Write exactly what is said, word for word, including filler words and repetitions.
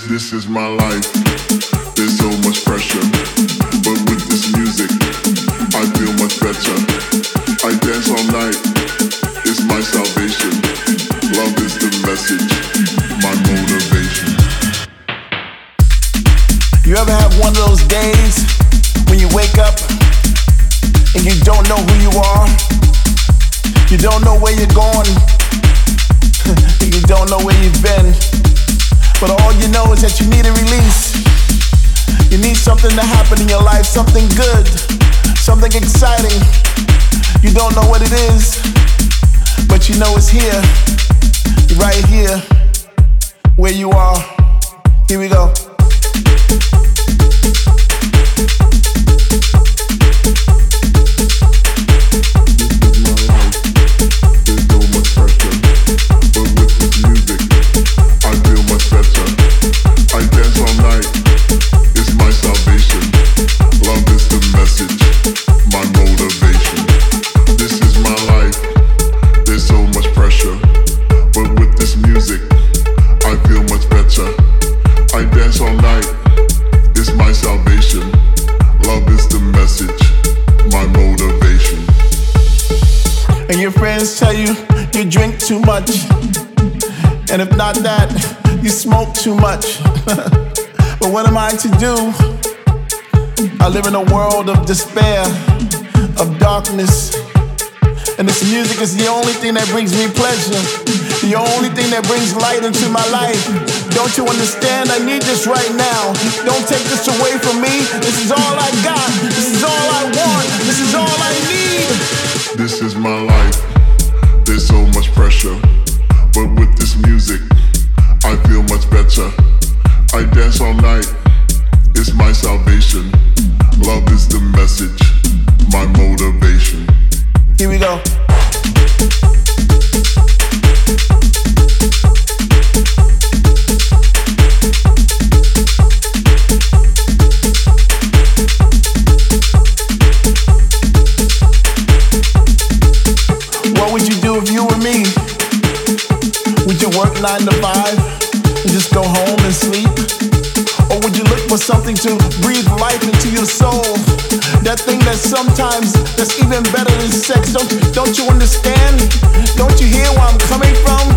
This is my life. There's so much pressure, but with this music, I feel much better. I dance all night. It's my salvation. Love is the message, my motivation. You ever have one of those days when you wake up and you don't know who you are? You don't know where you're going. You don't know where you've been. But all you know is that you need a release. You need something to happen in your life, something good, something exciting. You don't know what it is, but you know it's here, right here, where you are. Here we go. Tell you you drink too much, and if not that, you smoke too much. But what am I to do? I live in a world of despair, of darkness, and this music is the only thing that brings me pleasure, the only thing that brings light into my life. Don't you understand? I need this right now. Don't take this away from me. This is all I got. This is all I want. This is all I need. This is my life. There's so much pressure, but with this music, I feel much better. I dance all night, it's my salvation. Love is the message, my motivation. Here we go. What would you do if you were me? Would you work nine to five and just go home and sleep? Or would you look for something to breathe life into your soul? That thing that sometimes that's even better than sex. Don't, don't you understand? Don't you hear where I'm coming from?